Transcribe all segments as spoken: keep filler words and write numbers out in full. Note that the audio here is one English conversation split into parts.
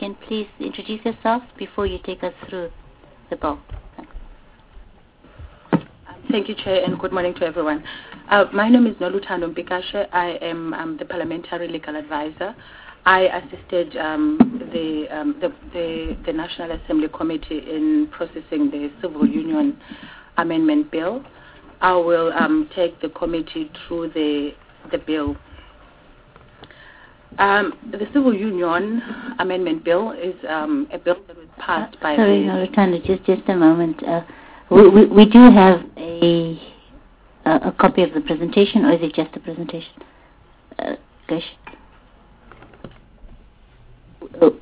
can please introduce yourself before you take us through the bill. Thanks. Thank you, Chair, and good morning to everyone. Uh, my name is Noluthando Mpikashe. I am um, the Parliamentary Legal Advisor. I assisted um, the, um, the, the, the National Assembly Committee in processing the Civil Union Amendment Bill. I will um, take the committee through the, the bill. Um, the Civil Union Amendment Bill is um, a bill that was passed uh, by sorry, the... Sorry, Noluthando, just, just a moment. Uh, we, we, we do have a, a, a copy of the presentation, or is it just a presentation? Uh, Gosh. Oh.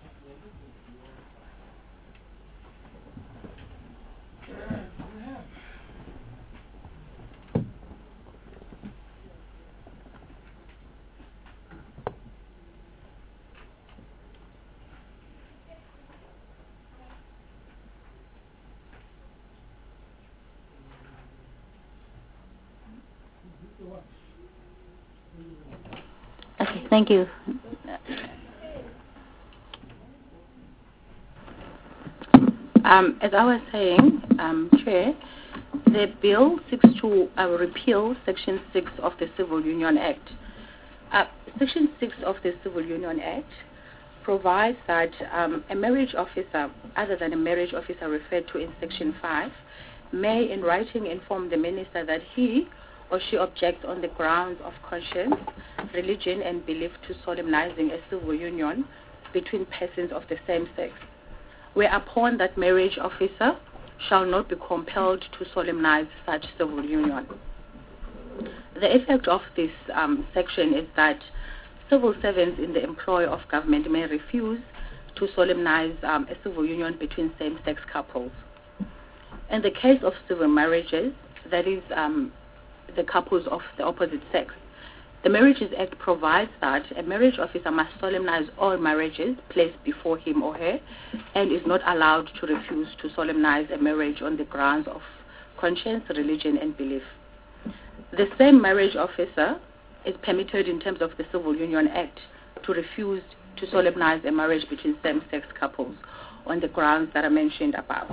Okay, thank you. Um, as I was saying, um, Chair, the bill seeks to uh, repeal Section six of the Civil Union Act. Uh, Section six of the Civil Union Act provides that um, a marriage officer, other than a marriage officer referred to in Section five, may in writing inform the minister that he or she objects on the grounds of conscience, religion, and belief to solemnizing a civil union between persons of the same sex, whereupon that marriage officer shall not be compelled to solemnize such civil union. The effect of this um, section is that civil servants in the employ of government may refuse to solemnize um, a civil union between same-sex couples. In the case of civil marriages, that is um, the couples of the opposite sex, the Marriages Act provides that a marriage officer must solemnize all marriages placed before him or her and is not allowed to refuse to solemnize a marriage on the grounds of conscience, religion, and belief. The same marriage officer is permitted in terms of the Civil Union Act to refuse to solemnize a marriage between same-sex couples on the grounds that are mentioned above.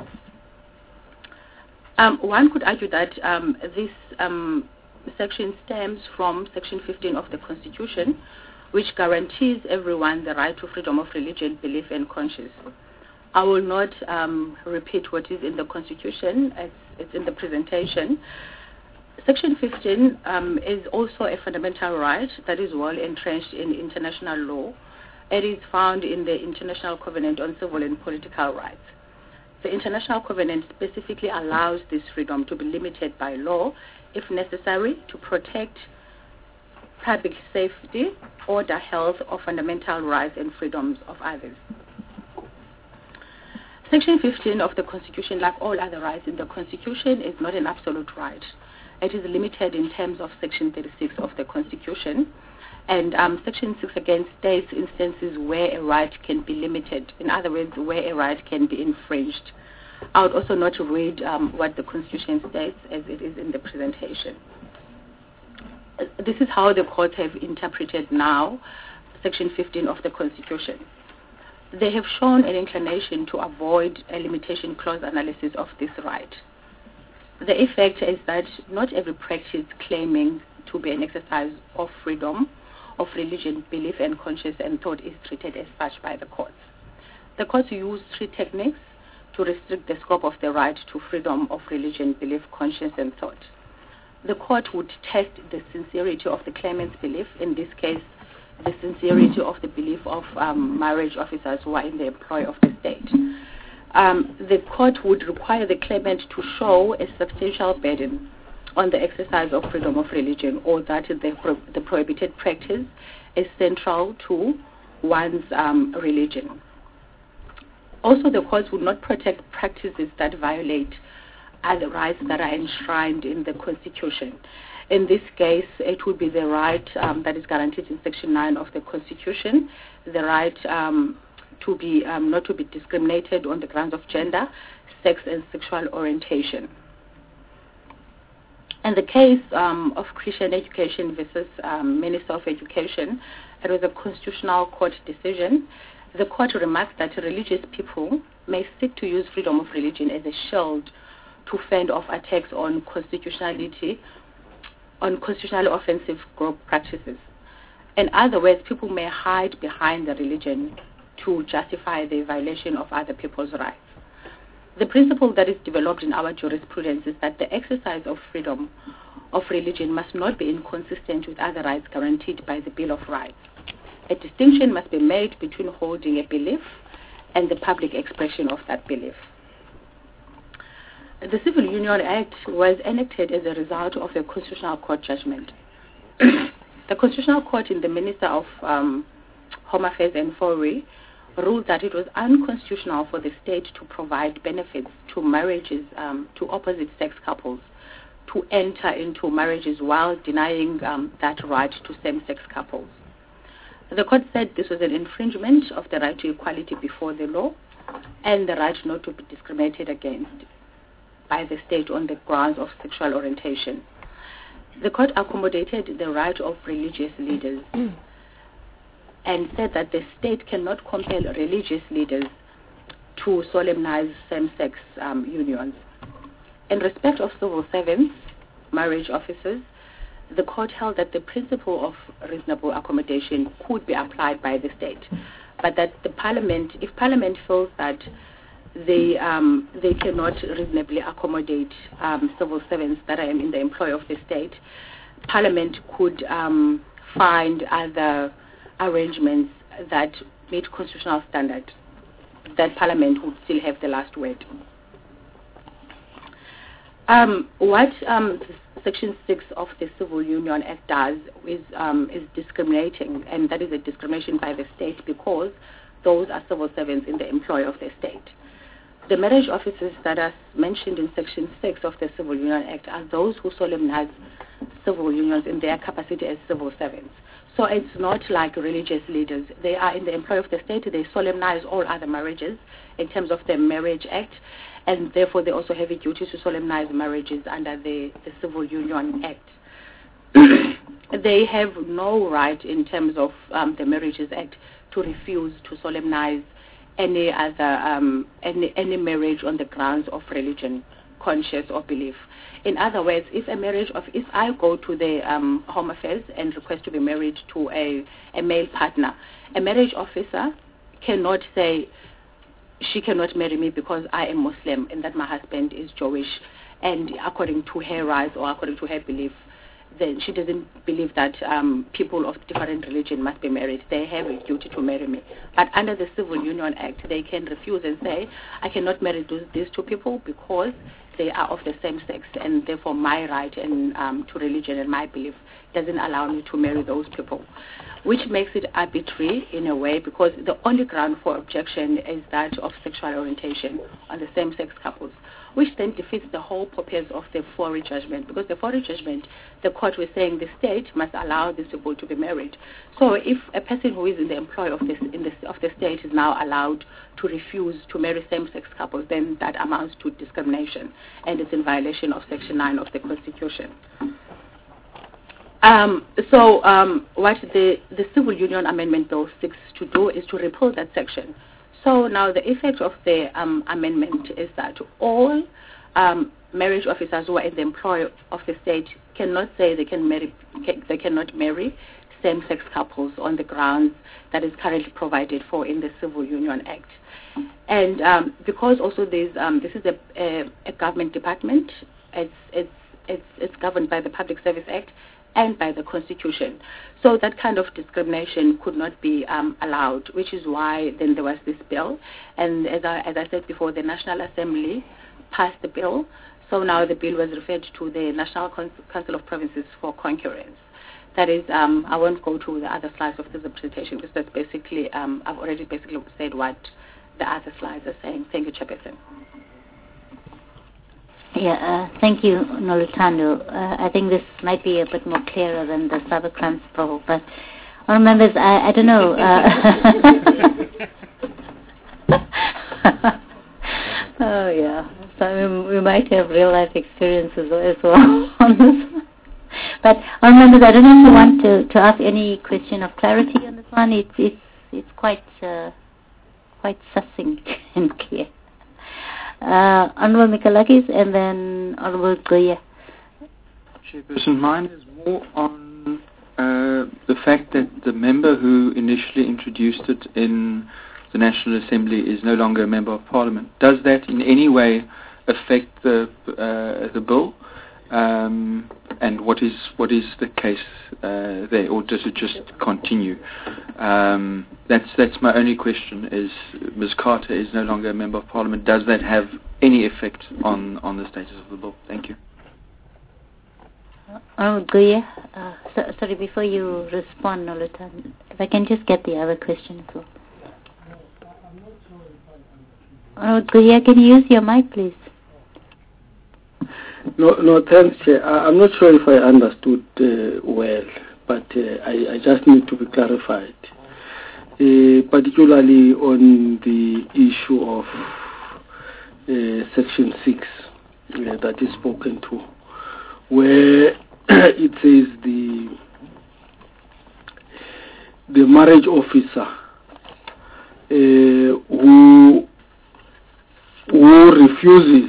Um, one could argue that um, this um, section stems from Section fifteen of the Constitution, which guarantees everyone the right to freedom of religion, belief, and conscience. I will not um, repeat what is in the Constitution, as it's in the presentation. Section fifteen um, is also a fundamental right that is well entrenched in international law. It is found in the International Covenant on Civil and Political Rights. The International Covenant specifically allows this freedom to be limited by law if necessary to protect public safety, order, health, or fundamental rights and freedoms of others. Section fifteen of the Constitution, like all other rights in the Constitution, is not an absolute right. It is limited in terms of Section thirty-six of the Constitution. And um, Section six again states instances where a right can be limited. In other words, where a right can be infringed. I would also not read um, what the Constitution states as it is in the presentation. This is how the courts have interpreted now Section fifteen of the Constitution. They have shown an inclination to avoid a limitation clause analysis of this right. The effect is that not every practice claiming to be an exercise of freedom of religion, belief, and conscience and thought is treated as such by the courts. The courts use three techniques to restrict the scope of the right to freedom of religion, belief, conscience, and thought. The court would test the sincerity of the claimant's belief, in this case, the sincerity of the belief of um, marriage officers who are in the employ of the state. Um, the court would require the claimant to show a substantial burden on the exercise of freedom of religion, or that the, pro- the prohibited practice is central to one's um, religion. Also, the courts would not protect practices that violate other rights that are enshrined in the Constitution. In this case, it would be the right um, that is guaranteed in Section nine of the Constitution, the right um, to be um, not to be discriminated on the grounds of gender, sex, and sexual orientation. In the case um, of Christian education versus um, Minister of Education, it was a constitutional court decision. the court remarks that religious people may seek to use freedom of religion as a shield to fend off attacks on constitutionality, on constitutionally offensive group practices. In other words, people may hide behind the religion to justify the violation of other people's rights. The principle that is developed in our jurisprudence is that the exercise of freedom of religion must not be inconsistent with other rights guaranteed by the Bill of Rights. A distinction must be made between holding a belief and the public expression of that belief. The Civil Union Act was enacted as a result of a Constitutional Court judgment. The Constitutional Court in the Minister of um, Home Affairs and Foreign ruled that it was unconstitutional for the state to provide benefits to marriages, um, to opposite-sex couples, to enter into marriages while denying um, that right to same-sex couples. The court said this was an infringement of the right to equality before the law and the right not to be discriminated against by the state on the grounds of sexual orientation. The court accommodated the right of religious leaders and said that the state cannot compel religious leaders to solemnize same-sex um, unions. In respect of civil servants, marriage officers, the court held that the principle of reasonable accommodation could be applied by the state, but that the parliament, if parliament feels that they um, they cannot reasonably accommodate um, civil servants that are in the employ of the state, parliament could um, find other arrangements that meet constitutional standards, that parliament would still have the last word. Um, what um, Section six of the Civil Union Act does is, um, is discriminating, and that is a discrimination by the state because those are civil servants in the employ of the state. The marriage officers that are mentioned in Section six of the Civil Union Act are those who solemnize civil unions in their capacity as civil servants. So it's not like religious leaders. They are in the employ of the state. They solemnize all other marriages in terms of the Marriage Act, and therefore they also have a duty to solemnize marriages under the, the Civil Union Act. They have no right in terms of um, the Marriages Act to refuse to solemnize any other um, any, any marriage on the grounds of religion, conscience, or belief. In other words, if a marriage of if I go to the um, Home Affairs and request to be married to a, a male partner, a marriage officer cannot say she cannot marry me because I am Muslim and that my husband is Jewish, and according to her rights or according to her belief, then she doesn't believe that um, people of different religion must be married. They have a duty to marry me. But under the Civil Union Act, they can refuse and say, I cannot marry those, these two people because they are of the same sex, and therefore my right and um, to religion and my belief doesn't allow me to marry those people, which makes it arbitrary in a way because the only ground for objection is that of sexual orientation on the same-sex couples, which then defeats the whole purpose of the Foreign judgment, because the Foreign judgment, the court was saying the state must allow these people to be married. So if a person who is in the employ of, this, in the, of the state is now allowed to refuse to marry same-sex couples, then that amounts to discrimination, and it's in violation of Section nine of the Constitution. Um, so um, what the, the Civil Union Amendment Bill seeks to do is to repeal that section. So now the effect of the um, amendment is that all um, marriage officers who are in the employ of the state cannot say they can marry, they cannot marry same-sex couples on the grounds that is currently provided for in the Civil Union Act. And um, because also there's, um, this is a, a, a government department, it's, it's, it's, it's governed by the Public Service Act and by the Constitution. So that kind of discrimination could not be um, allowed, which is why then there was this bill. And as I, as I said before, the National Assembly passed the bill. So now the bill was referred to the National Council of Provinces for concurrence. That is, um, I won't go to the other slides of this presentation because that's basically, um, I've already basically said what the other slides are saying. Thank you, Chairperson. Yeah, uh, thank you, Noluthando. Uh, I think this might be a bit more clearer than the cybercrimes bill, but I remember, I, I don't know. Uh, oh, yeah. So we, we might have real-life experiences as well on this one. But I remember, I don't know if you want to, to ask any question of clarity on this one. It's, it's, it's quite uh, quite succinct and clear. Uh, Honorable Michalakis and then Honorable Goya. Chairperson, mine is more on uh, the fact that the member who initially introduced it in the National Assembly is no longer a member of Parliament. Does that in any way affect the uh, the bill? Um, and what is what is the case uh, there, or does it just continue? Um, that's that's my only question. Is Miz Carter is no longer a member of Parliament? Does that have any effect on, on the status of the bill? Thank you. Oh, Goya, uh, so, sorry, before you respond, Noluthando, if I can just get the other question as well. Oh, Goya, can you use your mic, please? No, no, thanks, Chair. I, I'm not sure if I understood uh, well, but uh, I, I just need to be clarified, uh, particularly on the issue of uh, Section six uh, that is spoken to, where it says the the marriage officer uh, who who refuses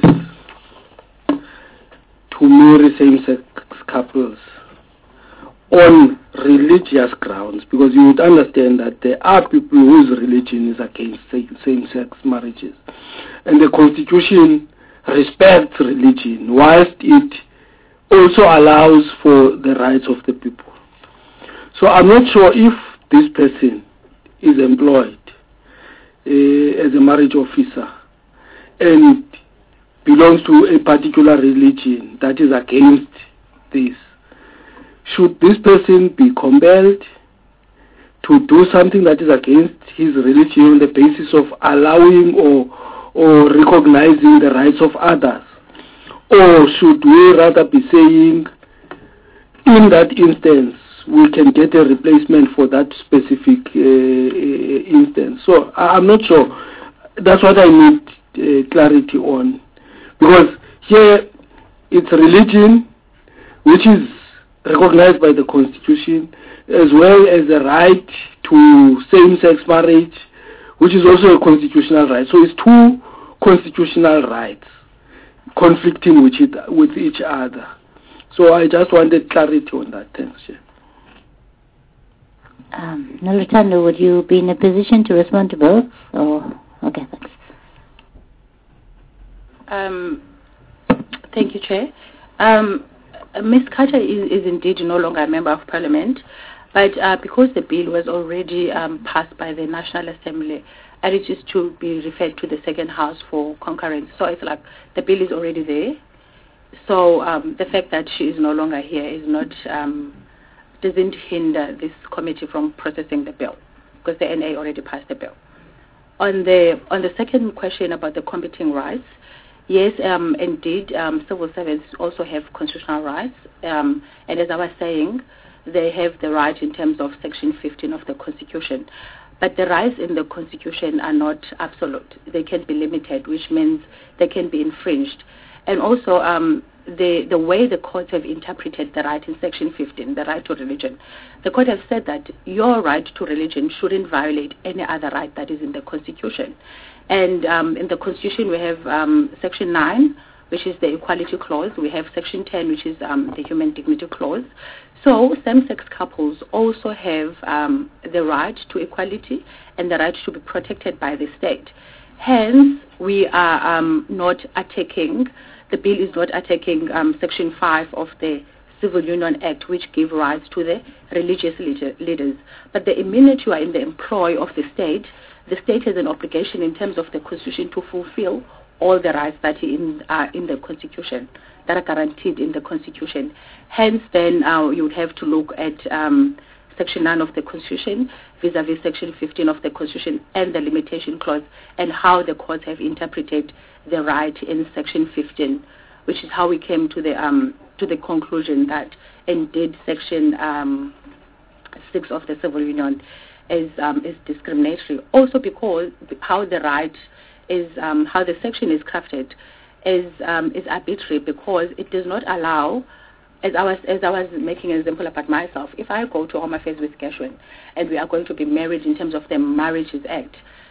to marry same-sex couples on religious grounds, because you would understand that there are people whose religion is against same-sex marriages, and the Constitution respects religion whilst it also allows for the rights of the people. So I'm not sure if this person is employed uh, as a marriage officer and belongs to a particular religion that is against this. Should this person be compelled to do something that is against his religion on the basis of allowing or or recognizing the rights of others? Or should we rather be saying, in that instance, we can get a replacement for that specific uh, instance? So I'm not sure. That's what I need uh, clarity on. Because here it's religion, which is recognized by the Constitution, as well as the right to same-sex marriage, which is also a constitutional right. So it's two constitutional rights conflicting with, it, with each other. So I just wanted clarity on that. Thanks, Chair. Um, Noluthando, would you be in a position to respond to both? Or okay, thanks. Um, thank you, Chair. Um, Miz Carter is, is indeed no longer a member of Parliament, but uh, because the bill was already um, passed by the National Assembly, and it is to be referred to the second house for concurrence. So it's like the bill is already there. So um, the fact that she is no longer here is not um, doesn't hinder this committee from processing the bill, because the N A already passed the bill. On the on the second question about the competing rights. Yes, um, indeed, um, civil servants also have constitutional rights, um, and as I was saying, they have the right in terms of Section fifteen of the Constitution. But the rights in the Constitution are not absolute. They can be limited, which means they can be infringed. And also, um, the, the way the courts have interpreted the right in Section fifteen, the right to religion, the court has said that your right to religion shouldn't violate any other right that is in the Constitution. And um, in the Constitution, we have um, Section nine, which is the Equality Clause. We have Section ten, which is um, the Human Dignity Clause. So same-sex couples also have um, the right to equality and the right to be protected by the state. Hence, we are um, not attacking, the bill is not attacking um, Section five of the Civil Union Act, which gives rights to the religious leaders. But the minute you are in the employ of the state, the state has an obligation in terms of the Constitution to fulfill all the rights that in, are in the Constitution, that are guaranteed in the Constitution. Hence, then, uh, you would have to look at um, Section nine of the Constitution vis-à-vis Section fifteen of the Constitution and the limitation clause, and how the courts have interpreted the right in Section fifteen, which is how we came to the um, to the conclusion that indeed Section um, six of the Civil Union is um, is discriminatory. Also because how the right is, um, how the section is crafted is um, is arbitrary, because it does not allow, as I was as I was making an example about myself, if I go to Home Affairs with Gershwin and we are going to be married in terms of the Marriages Act,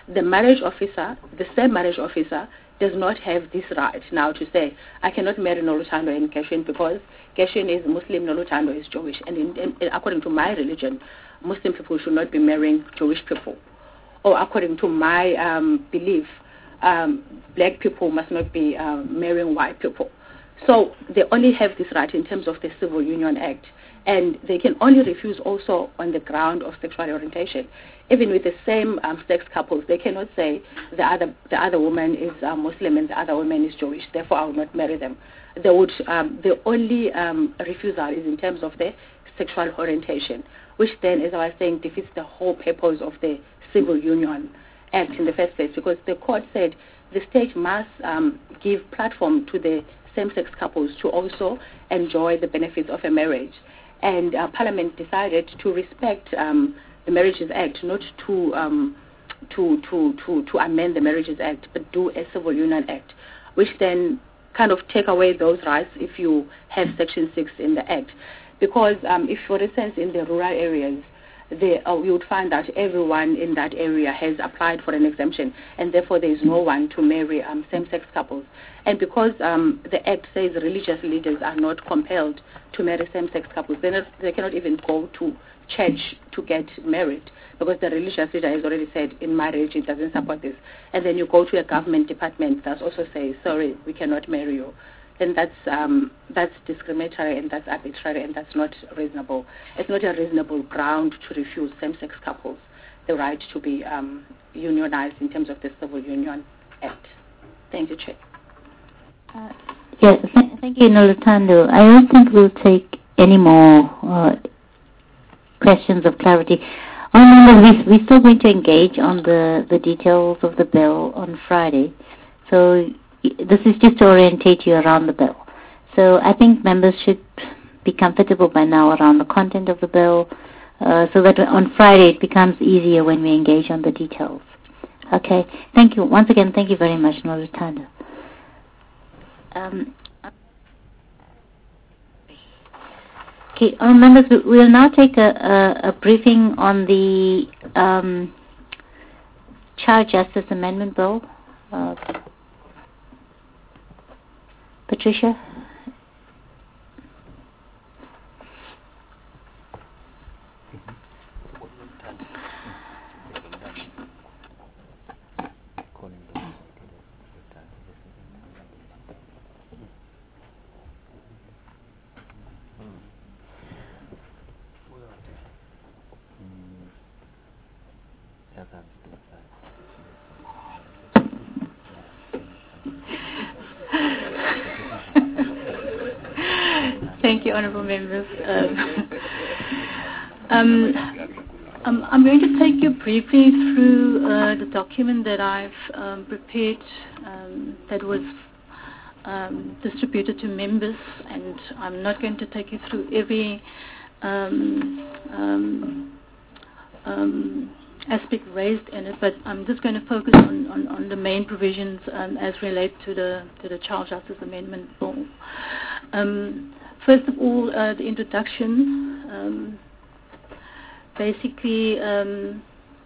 the marriage officer, the same marriage officer, does not have this right now to say, I cannot marry Noluthando and Gershwin because Gershwin is Muslim, Noluthando is Jewish. And in, in, according to my religion, Muslim people should not be marrying Jewish people. Or according to my um, belief, um, black people must not be um, marrying white people. So they only have this right in terms of the Civil Union Act. And they can only refuse also on the ground of sexual orientation. Even with the same um, sex couples, they cannot say the other the other woman is uh, Muslim and the other woman is Jewish, therefore I will not marry them. They would um, the only um, refusal is in terms of the sexual orientation, which then, as I was saying, defeats the whole purpose of the Civil Union Act in the first place, because the court said the state must um, give platform to the same-sex couples to also enjoy the benefits of a marriage. And uh, Parliament decided to respect um, the Marriages Act, not to, um, to to to to amend the Marriages Act, but do a Civil Union Act, which then kind of take away those rights if you have Section six in the Act. Because um, if, for instance, in the rural areas, they, uh, you would find that everyone in that area has applied for an exemption, and therefore there is no one to marry um, same-sex couples. And because um, the Act says religious leaders are not compelled to marry same-sex couples, they, not, they cannot even go to church to get married, because the religious leader has already said, in my religion it doesn't support this. And then you go to a government department that also says, sorry, we cannot marry you. Then that's um, that's discriminatory and that's arbitrary and that's not reasonable. It's not a reasonable ground to refuse same-sex couples the right to be um, unionized in terms of the Civil Union Act. Thank you, Chair. Uh, yeah, th- thank you, Noluthando. I don't think we'll take any more uh, questions of clarity. Oh, no, we, we're still going to engage on the, the details of the bill on Friday. So this is just to orientate you around the bill. So I think members should be comfortable by now around the content of the bill, uh, so that on Friday it becomes easier when we engage on the details. Okay. Thank you. Once again, thank you very much, Noluthando. Um, okay, our members, we will now take a, a, a briefing on the um, Child Justice Amendment Bill. Uh, Patricia? Thank you, honourable members. Um, um, um, I'm going to take you briefly through uh, the document that I've um, prepared um, that was um, distributed to members, and I'm not going to take you through every um, um, um, aspect raised in it, but I'm just going to focus on, on, on the main provisions um, as relate to the to the Child Justice Amendment Bill. Um, First of all, uh, the introduction um, basically um,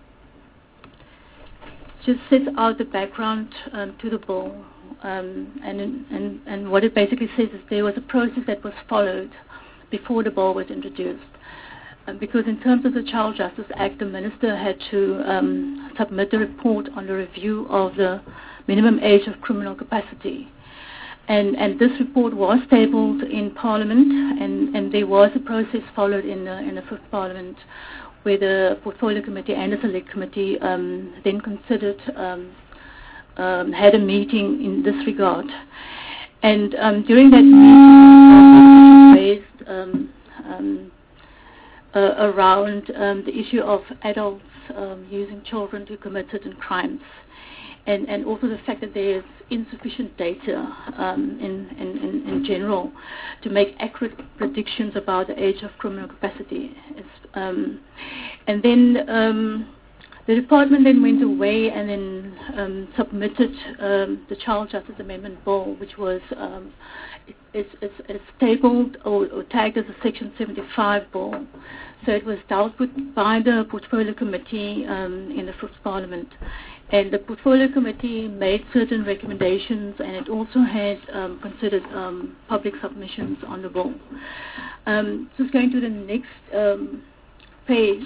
just sets out the background um, to the bill, um, and, and, and what it basically says is there was a process that was followed before the bill was introduced. Um, because in terms of the Child Justice Act, the Minister had to um, submit a report on the review of the minimum age of criminal capacity. And, and this report was tabled in Parliament, and, and there was a process followed in the, in the Fifth Parliament, where the Portfolio Committee and the Select Committee um, then considered, um, um, had a meeting in this regard. And um, during that meeting, raised um, um, uh, around um, the issue of adults um, using children to commit certain crimes. And, and also the fact that there is insufficient data um, in, in, in general to make accurate predictions about the age of criminal capacity. It's, um, and then um, the department then went away and then um, submitted um, the Child Justice Amendment Bill, which was um, it, it's, it's, it's tabled or, or tagged as a Section seventy-five bill. So it was dealt with by the Portfolio Committee um, in the Fifth Parliament. And the portfolio committee made certain recommendations, and it also had um, considered um, public submissions on the bill. Um, just going to the next um, page.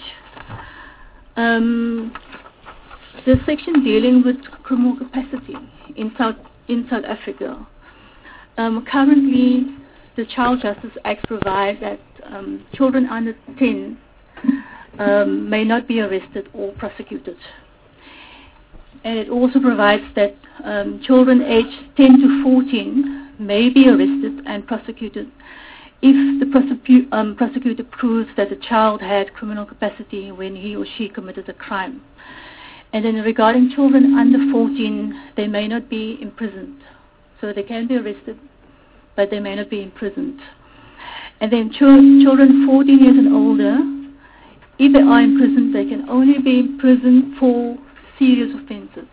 Um, the section dealing with criminal capacity in South in South Africa. Um, currently, the Child Justice Act provides that um, children under ten um, may not be arrested or prosecuted. And it also provides that um, children aged ten to fourteen may be arrested and prosecuted if the prosecu- um, prosecutor proves that the child had criminal capacity when he or she committed a crime. And then regarding children under fourteen, they may not be imprisoned. So they can be arrested, but they may not be imprisoned. And then ch- children fourteen years and older, if they are imprisoned, they can only be imprisoned for serious offences.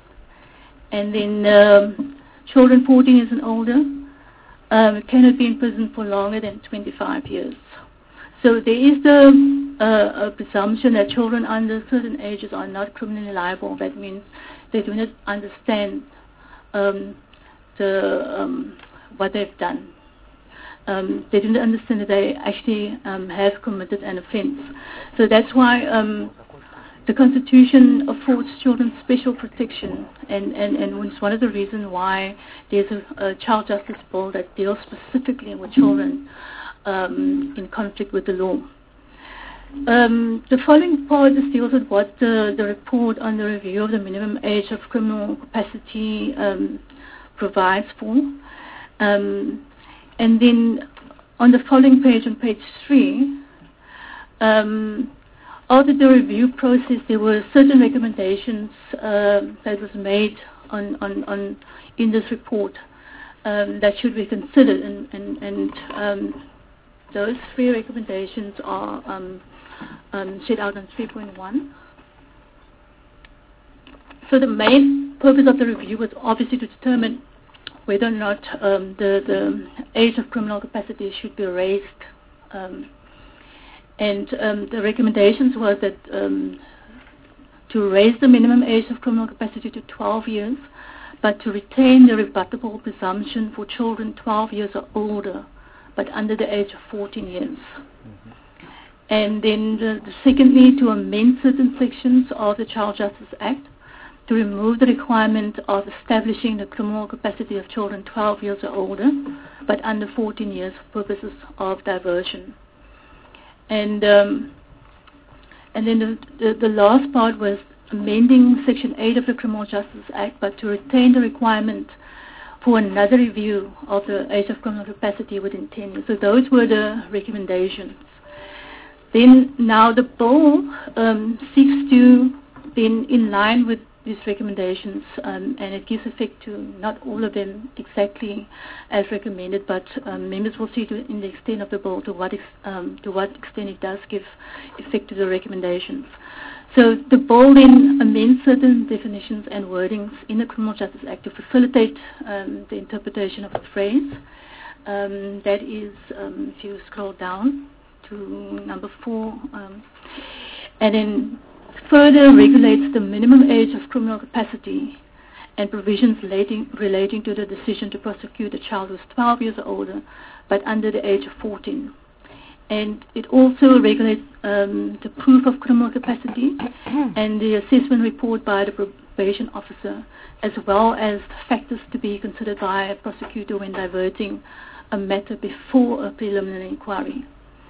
And then um, children fourteen years and older um, cannot be imprisoned for longer than twenty-five years. So there is the, uh, a presumption that children under certain ages are not criminally liable. That means they do not understand um, the, um, what they've done. Um, they do not understand that they actually um, have committed an offence. So that's why um, the Constitution affords children special protection, and, and, and it's one of the reasons why there's a, a child justice bill that deals specifically with children um, in conflict with the law. Um, the following part just deals with what the, the report on the review of the minimum age of criminal capacity um, provides for. Um, and then on the following page, on page three, um, after the review process, there were certain recommendations uh, that was made on, on, on in this report um, that should be considered, and, and, and um, those three recommendations are um, um, set out on three point one. So the main purpose of the review was obviously to determine whether or not um, the, the age of criminal capacity should be raised. Um, and um, the recommendations was that um, to raise the minimum age of criminal capacity to twelve years, but to retain the rebuttable presumption for children twelve years or older, but under the age of fourteen years. Mm-hmm. And then the, the secondly, to amend certain sections of the Child Justice Act to remove the requirement of establishing the criminal capacity of children twelve years or older, but under fourteen years for purposes of diversion. And um, and then the, the, the last part was amending Section eight of the Criminal Justice Act, but to retain the requirement for another review of the age of criminal capacity within ten years. So those were the recommendations. Then now the bill um, seeks to, then in line with these recommendations, um, and it gives effect to not all of them exactly as recommended, but um, members will see to, in the extent of the bill to what, ex, um, to what extent it does give effect to the recommendations. So the bill then amends certain definitions and wordings in the Criminal Justice Act to facilitate um, the interpretation of the phrase. Um, that is, um, if you scroll down to number four, um, and then further regulates the minimum age of criminal capacity and provisions relating, relating to the decision to prosecute a child who is twelve years or older, but under the age of fourteen. And it also regulates um, the proof of criminal capacity and the assessment report by the probation officer, as well as factors to be considered by a prosecutor when diverting a matter before a preliminary inquiry.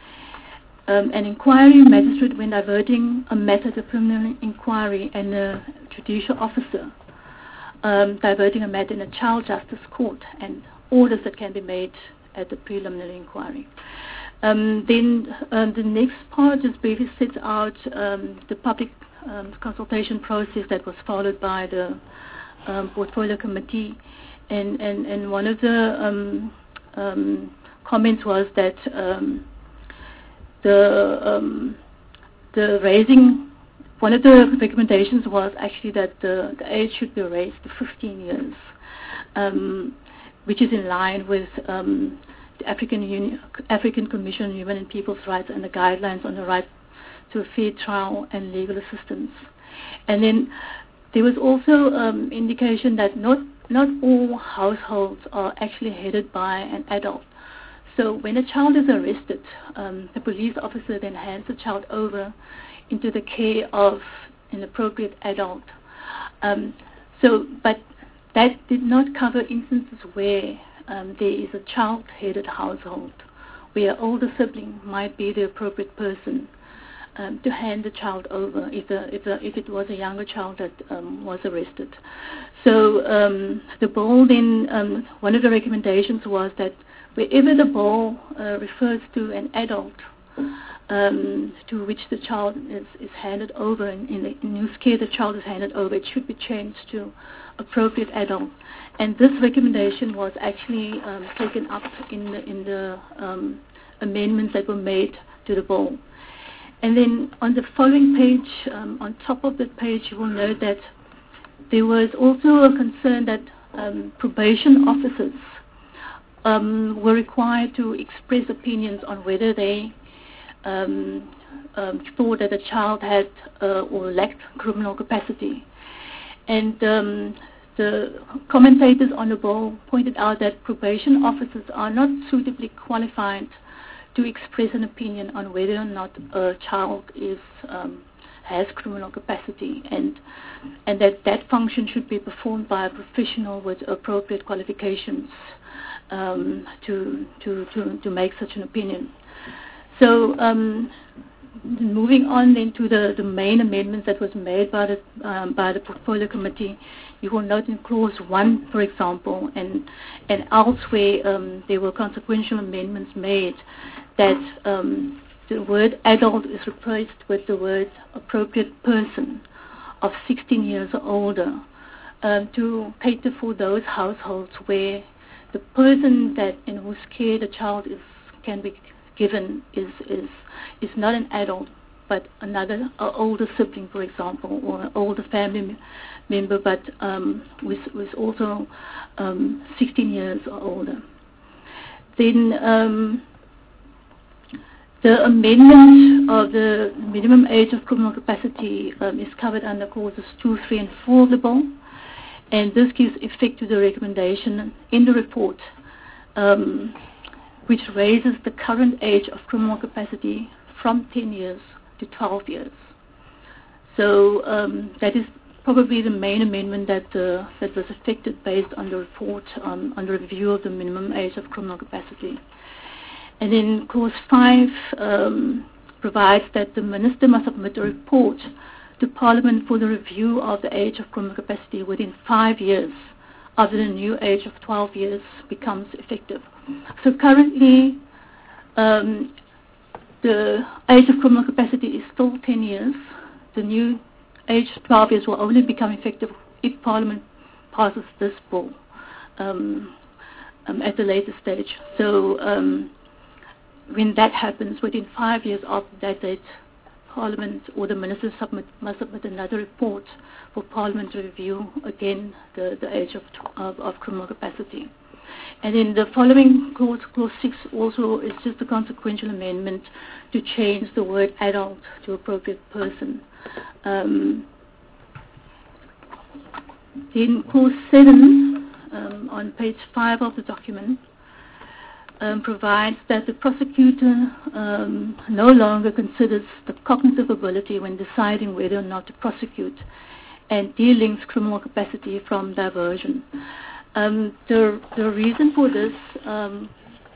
Um, an inquiry magistrate, when diverting a matter to preliminary inquiry, and a judicial officer um, diverting a matter in a child justice court, and orders that can be made at the preliminary inquiry. Um, then um, the next part just briefly sets out um, the public um, consultation process that was followed by the um, portfolio committee, and, and, and one of the um, um, comments was that um, the um, the raising, one of the recommendations was actually that the, the age should be raised to fifteen years, um, which is in line with um, the African Union, African Commission on Human and People's Rights and the guidelines on the right to a fair trial and legal assistance. And then there was also um, indication that not not all households are actually headed by an adult. So when a child is arrested, um, the police officer then hands the child over into the care of an appropriate adult. Um, so, but that did not cover instances where um, there is a child-headed household, where an older sibling might be the appropriate person um, to hand the child over if, the, if, the, if it was a younger child that um, was arrested. So um, the bill then, um, one of the recommendations was that wherever the bill uh, refers to an adult um, to which the child is, is handed over, in, in, the, in whose care the child is handed over, it should be changed to appropriate adult. And this recommendation was actually um, taken up in the, in the um, amendments that were made to the bill. And then on the following page, um, on top of that page, you will note that there was also a concern that um, probation officers um, were required to express opinions on whether they um, um, thought that a child had uh, or lacked criminal capacity. And um, the commentators on the bill pointed out that probation officers are not suitably qualified to express an opinion on whether or not a child is um, has criminal capacity, and and that that function should be performed by a professional with appropriate qualifications um, to, to to to make such an opinion. So um, moving on then to the, the main amendments that was made by the um, by the portfolio committee, you will note in clause one, for example, and and elsewhere um, there were consequential amendments made that um, the word adult is replaced with the word appropriate person of sixteen years or older um, to cater for those households where the person that in whose care the child is can be given is is is not an adult but another uh, older sibling, for example, or an older family m- member, but um, was was also um, sixteen years or older. Then um, the amendment of the minimum age of criminal capacity um, is covered under clauses two, three, and four of the bill, and this gives effect to the recommendation in the report, um, which raises the current age of criminal capacity from ten years to twelve years. So um, that is probably the main amendment that uh, that was affected based on the report um, on the review of the minimum age of criminal capacity. And then clause five um, provides that the minister must submit a report to Parliament for the review of the age of criminal capacity within five years after the new age of twelve years becomes effective. So currently, um, the age of criminal capacity is still ten years. The new age of twelve years will only become effective if Parliament passes this bill um, um, at a later stage. So um, when that happens, within five years after that date, Parliament or the minister submit, must submit another report for Parliament to review again the, the age of, of, of criminal capacity. And then the following clause, clause six, also is just a consequential amendment to change the word adult to appropriate person. Um, then clause seven um, on page five of the document um, provides that the prosecutor um, no longer considers the cognitive ability when deciding whether or not to prosecute, and delinks criminal capacity from diversion. Um, the, the reason for this um,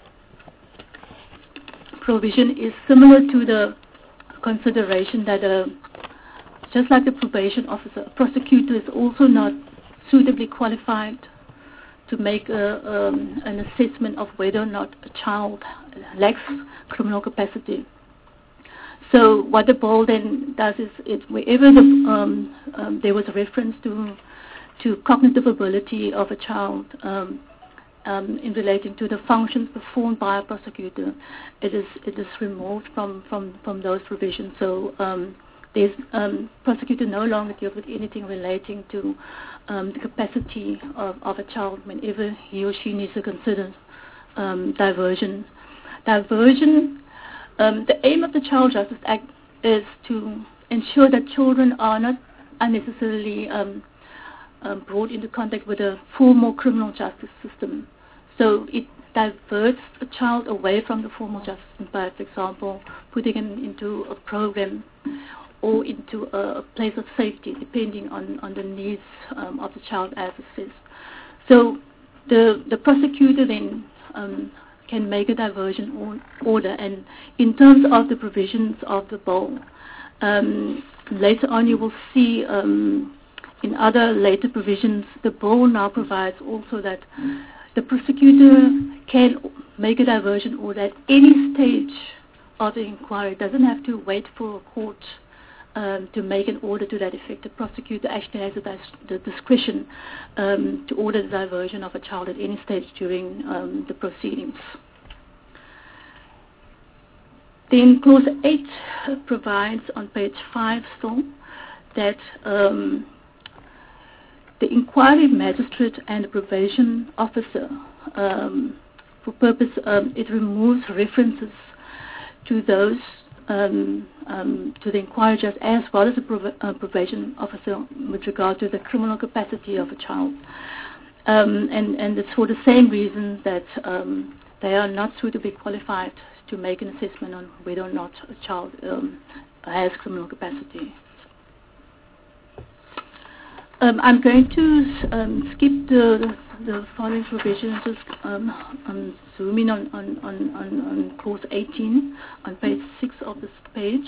provision is similar to the consideration that a, just like the probation officer, a prosecutor is also not suitably qualified to make a, um, an assessment of whether or not a child lacks criminal capacity. So what the bill then does is, it, wherever the, um, um, there was a reference to to cognitive ability of a child um, um, in relating to the functions performed by a prosecutor, it is it is removed from, from, from those provisions. So um, there's um, prosecutor no longer deals with anything relating to um, the capacity of, of a child whenever he or she needs to consider um, diversion. Diversion, um, the aim of the Child Justice Act is to ensure that children are not unnecessarily um, um, brought into contact with a formal criminal justice system. So it diverts a child away from the formal justice system by, for example, putting him into a program or into a, a place of safety, depending on, on the needs um, of the child as assessed. So the, the prosecutor then um, can make a diversion or, order, and in terms of the provisions of the bill, um, later on you will see um, in other later provisions, the bill now provides also that the prosecutor can make a diversion order at any stage of the inquiry. It doesn't have to wait for a court um, to make an order to that effect. The prosecutor actually has the, the discretion um, to order the diversion of a child at any stage during um, the proceedings. Then clause eight provides on page five still that um, the inquiry magistrate and the probation officer, um, for purpose, um, it removes references to those, um, um, to the inquiry judge as well as the prob- uh, probation officer with regard to the criminal capacity of a child. Um, and, and it's for the same reason that um, they are not suitably qualified to make an assessment on whether or not a child um, has criminal capacity. Um, I'm going to um, skip the, the, the following provisions, just um, um, zoom in on, on, on, on clause eighteen on page six of this page.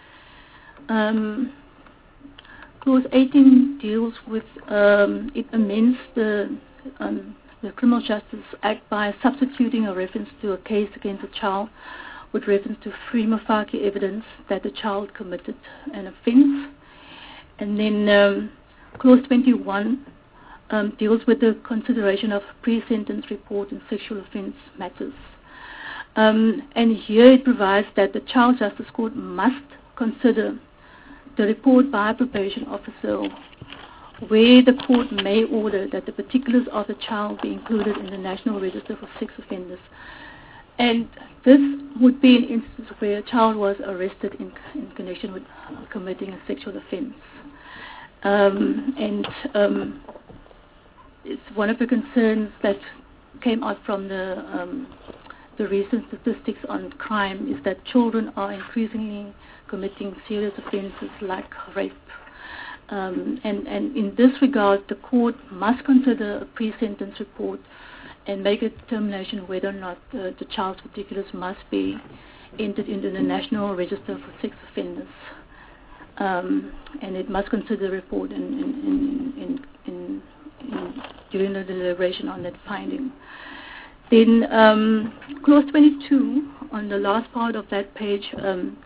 Um, clause eighteen deals with, um, it amends the, um, the Criminal Justice Act by substituting a reference to a case against a child with reference to prima facie evidence that the child committed an offence. And then um, Clause twenty-one um, deals with the consideration of pre-sentence report in sexual offence matters. Um, and here it provides that the Child Justice Court must consider the report by a probation officer where the court may order that the particulars of the child be included in the National Register for Sex Offenders. And this would be an instance where a child was arrested in, in connection with committing a sexual offence. Um, and um, it's one of the concerns that came out from the um, the recent statistics on crime is that children are increasingly committing serious offences like rape. Um, and, and in this regard, the court must consider a pre-sentence report and make a determination whether or not uh, the child's particulars must be entered into the National Register for Sex Offenders. Um, and it must consider the report in, in, in, in, in, during the deliberation on that finding. Then um, clause twenty-two, on the last part of that page, um,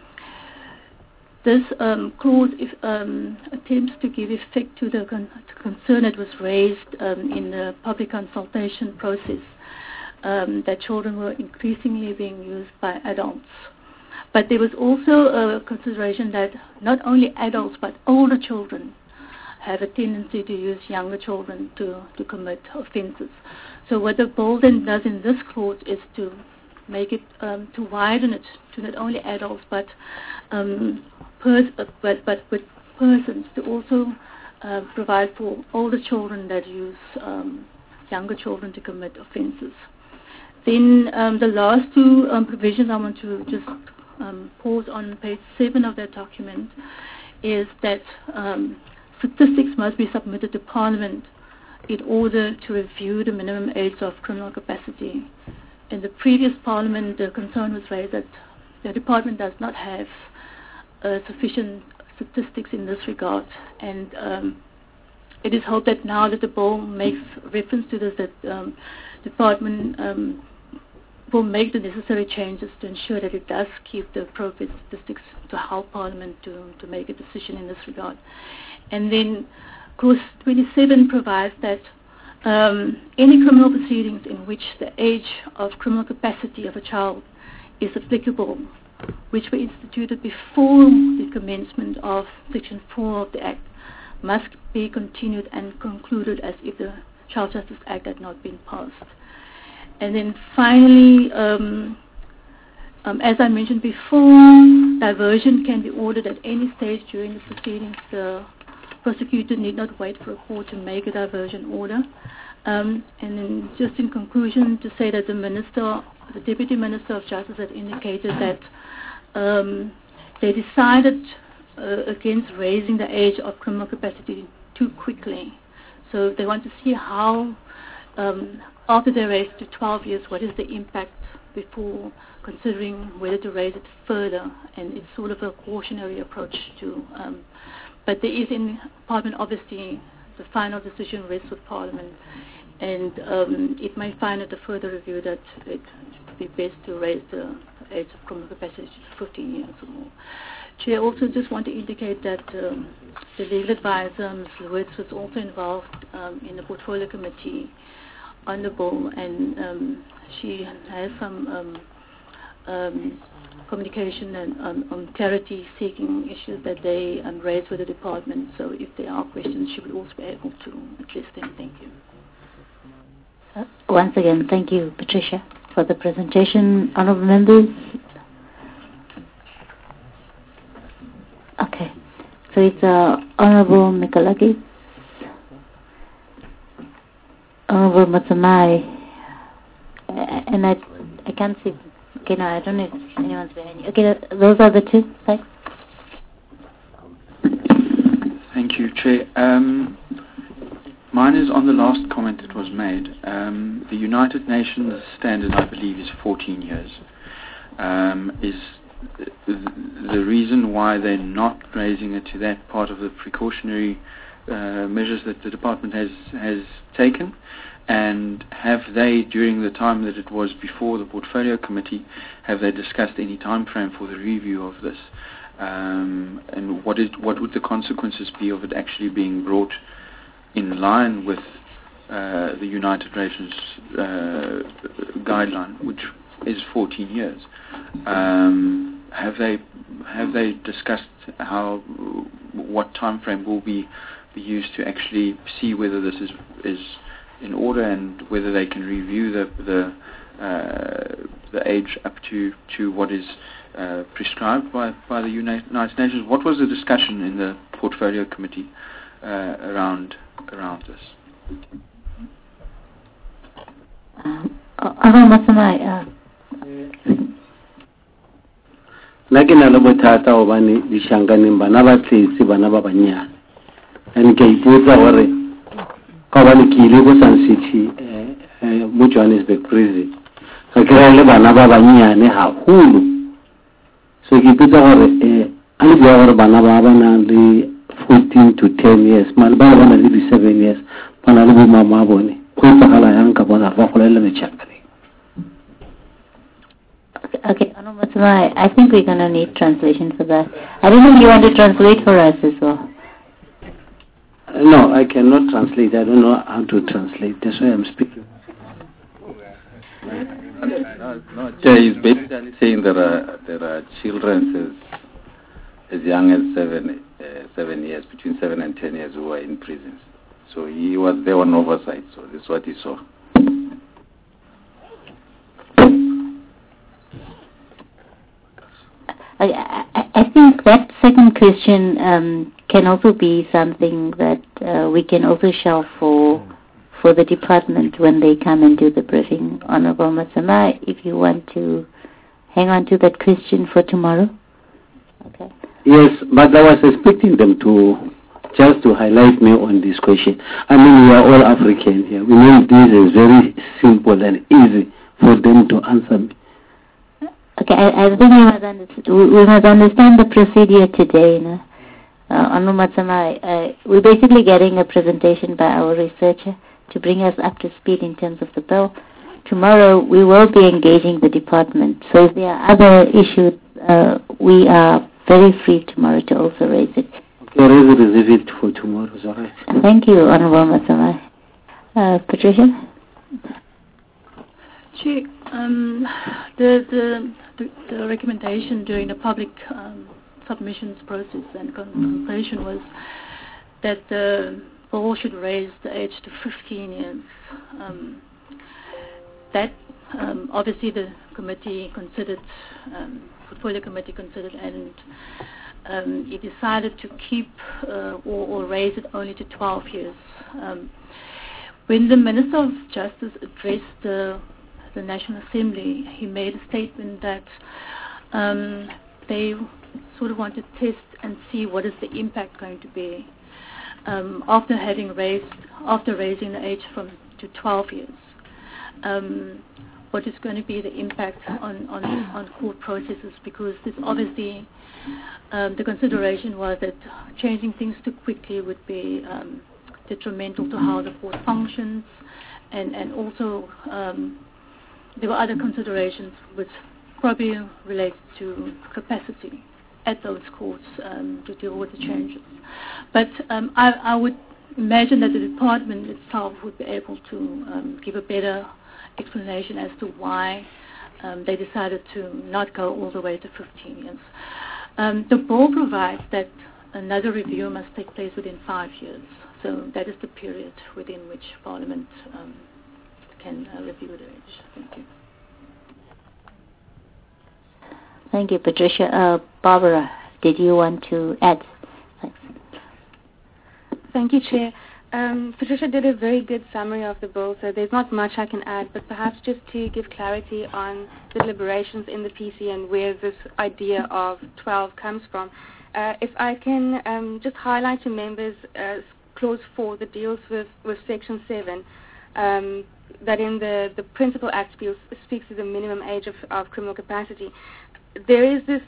this um, clause if, um, attempts to give effect to the con- concern that was raised um, in the public consultation process, um, that children were increasingly being used by adults. But there was also a consideration that not only adults but older children have a tendency to use younger children to, to commit offences. So what the bill then does in this clause is to make it, um, to widen it to not only adults but um, pers- but, but with persons, to also uh, provide for older children that use um, younger children to commit offences. Then um, the last two um, provisions I want to just Um, pause on page seven of that document is that um, statistics must be submitted to Parliament in order to review the minimum age of criminal capacity. In the previous Parliament, the concern was raised that the department does not have uh, sufficient statistics in this regard, and um, it is hoped that now that the bill makes reference to this, that um, department um, will make the necessary changes to ensure that it does keep the appropriate statistics to help Parliament to, to make a decision in this regard. And then clause twenty-seven provides that um, any criminal proceedings in which the age of criminal capacity of a child is applicable, which were instituted before the commencement of Section four of the Act, must be continued and concluded as if the Child Justice Act had not been passed. And then finally, um, um, as I mentioned before, diversion can be ordered at any stage during the proceedings. The prosecutor need not wait for a court to make a diversion order. Um, and then just in conclusion, to say that the Minister, the Deputy Minister of Justice had indicated that um, they decided uh, against raising the age of criminal capacity too quickly. So they want to see how, um, after they raise to twelve years, what is the impact before considering whether to raise it further. And it's sort of a cautionary approach to, um, but there is in Parliament, obviously, the final decision rests with Parliament, and um, it may find at a further review that it would be best to raise the age of criminal capacity to fifteen years or more. Chair, also just want to indicate that um, the legal advisor, Miz Lewis, was also involved um, in the portfolio committee on the bill, and um, she has some um, um, communication and um, on clarity seeking issues that they um, raised with the department. So if there are questions, she would also be able to address them. Thank you. Uh, once again, thank you, Patricia, for the presentation. Honourable members. Okay, so it's uh, Honourable Mikolakis, Honourable Matsamai, uh, and I, I can't see. Okay, no, I don't know if anyone's behind you. Okay, those are the two. Thanks. Thank you, Chair. Um, mine is on the last comment that was made. Um, the United Nations standard, I believe, is fourteen years. Um, is the reason why they're not raising it to that part of the precautionary uh, measures that the department has has taken? And have they, during the time that it was before the portfolio committee, have they discussed any time frame for the review of this? Um, and what is what would the consequences be of it actually being brought in line with uh, the United Nations uh, guideline, which is fourteen years? Um, have they have they discussed how what time frame will be, be used to actually see whether this is is in order and whether they can review the the uh, the age up to to what is uh, prescribed by by the United Nations? What was the discussion in the portfolio committee uh, around around this? Um, uh, nna ke na le bothata gobane dišankaneng bana ba tletse bana ba bannyane and ke ipotsa gore ka gobane ke ile go Sun City mo Johannesburg prison ga ke ra le bana ba bannyane haholo, so ke ipotsa gore a le bua gore bana ba bana le fourteen to ten years mane ba bana le di seven years bana le bo mama bone go tsagala yang ka bona ba go le metšhakane. Okay, I think we're going to need translation for that. I don't know if you want to translate for us as well. No, I cannot translate. I don't know how to translate. That's why I'm speaking. No, no, Jay is basically saying there are there are children as, as young as seven uh, seven years, between seven and ten years, who are in prisons. So he was there on oversight. So this is what he saw. I, I, I think that second question um, can also be something that uh, we can also shelve for for the department when they come and do the briefing. Honourable Matsama, if you want to hang on to that question for tomorrow. Okay. Yes, but I was expecting them to just to highlight me on this question. I mean, we are all African here. We know this is very simple and easy for them to answer me. Okay, I, I think we must, understand, we, we must understand the procedure today. No? Uh, Honourable Matsama, uh, we're basically getting a presentation by our researcher to bring us up to speed in terms of the bill. Tomorrow we will be engaging the department. So if there are other issues, uh, we are very free tomorrow to also raise it. Okay, raise it, reserve it for tomorrow. All right. Thank you, Honourable Matsama. Uh, Patricia? Chair, um, the, the, the, the recommendation during the public um, submissions process and consultation was that the bill should raise the age to fifteen years. Um, that um, obviously the committee considered, um, portfolio committee considered, and um, he decided to keep uh, or, or raise it only to twelve years. Um, when the Minister of Justice addressed the, the National Assembly, he made a statement that um, they sort of want to test and see what is the impact going to be um, after having raised, after raising the age from to twelve years. Um, what is going to be the impact on, on, on court processes, because this obviously, um, the consideration was that changing things too quickly would be um, detrimental to how the court functions, and, and also um, there were other considerations which probably relate to capacity at those courts um, to deal with the changes. But um, I, I would imagine that the department itself would be able to um, give a better explanation as to why um, they decided to not go all the way to fifteen years. Um, the bill provides that another review must take place within five years. So that is the period within which Parliament um, can uh, review the age. Thank you. Thank you, Patricia. Uh, Barbara, did you want to add? Thanks. Thank you, Chair. Um, Patricia did a very good summary of the bill, so there's not much I can add, but perhaps just to give clarity on the deliberations in the P C and where this idea of twelve comes from. Uh, if I can um, just highlight to members uh, Clause four that deals with, with Section seven, um, that in the, the Principal Act speaks, speaks to the minimum age of, of criminal capacity. There is this,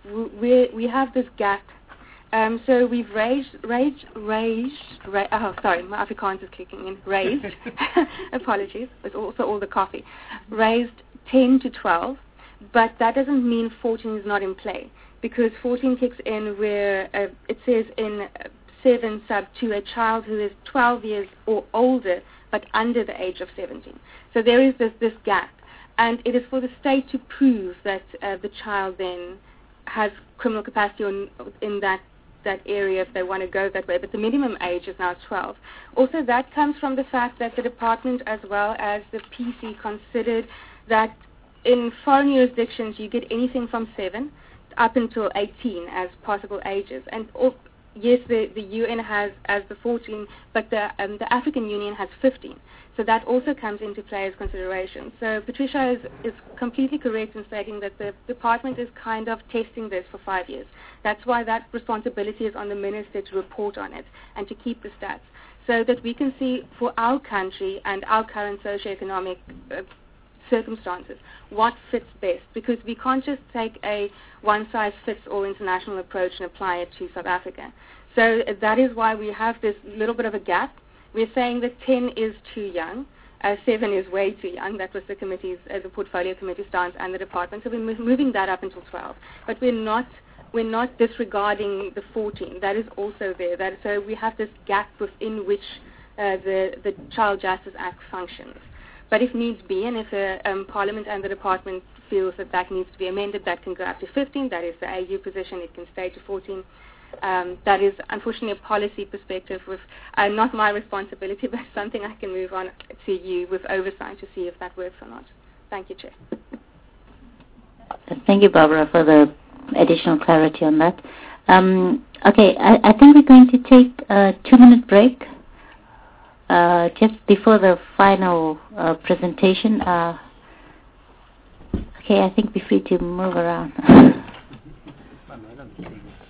we, we have this gap. Um, so we've raised, raised, raised, ra- oh, sorry, my Afrikaans is kicking in, raised, apologies, it's also all the coffee, raised ten to twelve, but that doesn't mean fourteen is not in play, because fourteen kicks in where uh, it says in seven sub two, a child who is twelve years or older, but under the age of seventeen. So there is this, this gap, and it is for the state to prove that uh, the child then has criminal capacity on, in that that area if they want to go that way, but the minimum age is now twelve. Also, that comes from the fact that the department as well as the P C considered that in foreign jurisdictions you get anything from seven up until eighteen as possible ages. And all, yes, the, the U N has as the fourteen, but the, um, the African Union has fifteen. So that also comes into play as consideration. So Patricia is, is completely correct in stating that the department is kind of testing this for five years. That's why that responsibility is on the minister to report on it and to keep the stats, so that we can see for our country and our current socioeconomic uh, circumstances what fits best, because we can't just take a one-size-fits-all international approach and apply it to South Africa. So that is why we have this little bit of a gap. We're saying that ten is too young, uh, seven is way too young. That was the committee's, uh, the portfolio committee stance and the department. So we're mo- moving that up until twelve. But we're not, we're not disregarding the fourteen. That is also there. That, so we have this gap within which uh, the the Child Justice Act functions. But if needs be, and if the um, Parliament and the department feels that that needs to be amended, that can go up to fifteen. That is the A U position. It can stay to fourteen. Um, that is unfortunately a policy perspective with uh, not my responsibility, but something I can move on to you with oversight to see if that works or not. Thank you, Chair. Thank you, Barbara, for the additional clarity on that. Um, okay, I, I think we're going to take a two-minute break uh, just before the final uh, presentation. Uh, okay, I think we're free to move around.